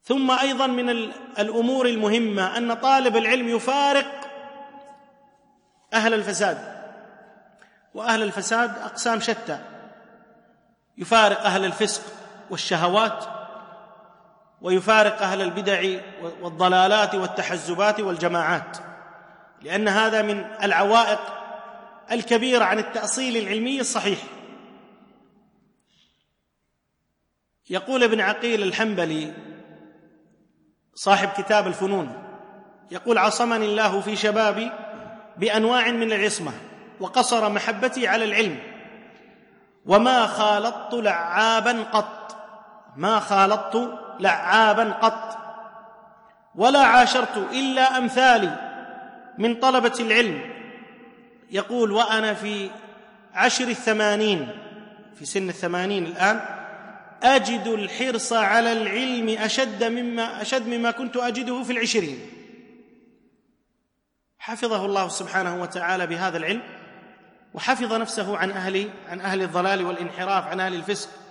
ثم أيضا من الأمور المهمة أن طالب العلم يفارق أهل الفساد، وأهل الفساد أقسام شتى، يفارق أهل الفسق والشهوات، ويفارق أهل البدع والضلالات والتحزبات والجماعات، لأن هذا من العوائق الكبيرة عن التأصيل العلمي الصحيح. يقول ابن عقيل الحنبلي صاحب كتاب الفنون، يقول: عصمني الله في شبابي بأنواع من العصمة وقصر محبتي على العلم، وما خالطت لعابا قط، ما خالطت لعابا قط، ولا عاشرت إلا أمثالي من طلبة العلم. يقول: وأنا في عشر الثمانين، في سن 80 الآن، أجد الحرص على العلم أشد مما كنت أجده في 20. حفظه الله سبحانه وتعالى بهذا العلم، وحفظ نفسه عن أهل الضلال والانحراف، عن أهل الفسق